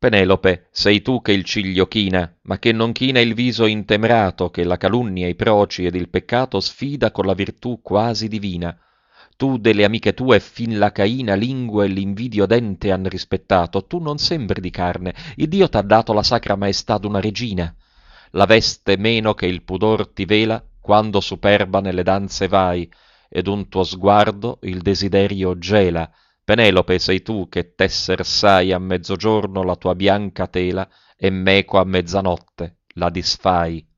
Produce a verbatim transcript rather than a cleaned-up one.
Penelope, sei tu che il ciglio china, ma che non china il viso intemerato, che la calunnia, i proci ed il peccato sfida con la virtù quasi divina. Tu delle amiche tue fin la caina lingua e l'invidio dente han rispettato, tu non sembri di carne, il Dio t'ha dato la sacra maestà d'una regina. La veste meno che il pudor ti vela, quando superba nelle danze vai, ed un tuo sguardo il desiderio gela. Penelope sei tu che tesser sai a mezzogiorno la tua bianca tela e meco a mezzanotte la disfai.